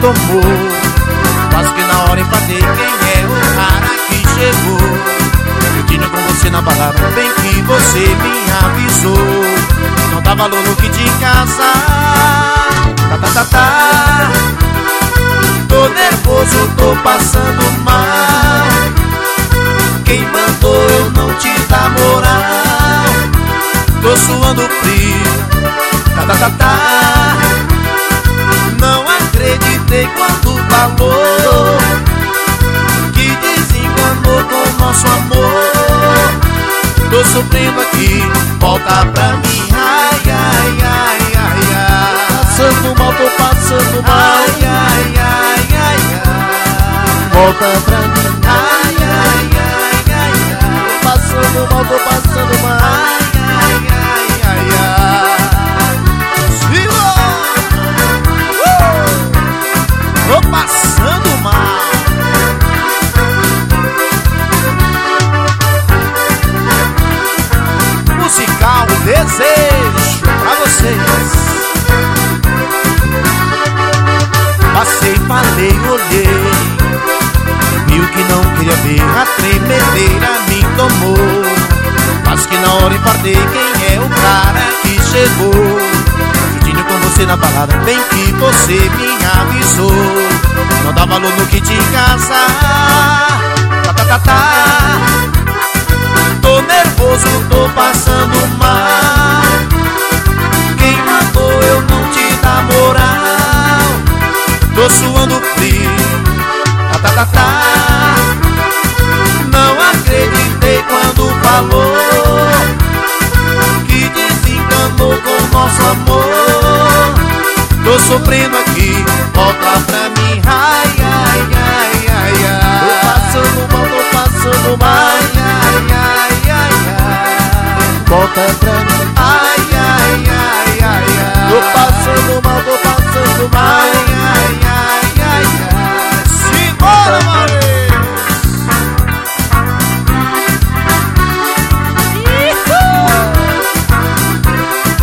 tomou. Quase que na hora empatei, quem é o cara que chegou? Eu tinha com você na balada, bem que você me avisou. Não dá valor no kit em casa. Tô nervoso, tô passando mal. Quem mandou eu não te dar moral? Tô suando frio. Não acreditei quando falou que desenganou com o nosso amor. Tô sofrendo aqui, volta pra mim. Ai, ai, ai, ai, ai. Passando mal, tô passando mal. Ai, ai, ai, ai, ai. Volta pra mim. Ai, ai, ai, ai, ai. Passando mal, tô passando mal. Ai, ai, ai, ai. Viva! Tô passando mal. Musical Desejo pra vocês. Passei, falei, olhei, viu que não queria ver, a tremedeira me tomou. Mas que na hora empardei, quem é o cara que chegou? Juntinho com você na balada, bem que você me avisou. Não dá valor no kit em casa. Tô nervoso, tô passando mal. Quem mandou eu não te dar moral? Tô suando frio. Não acreditei quando falou que desenganou com o nosso amor. Tô sofrendo aqui, volta pra mim. Ai, ai, ai, ai, ai. Tô passando mal, tô passando mal. Ai, ai, ai, ai. Volta pra mim. Ai, ai, ai, ai, ai. Tô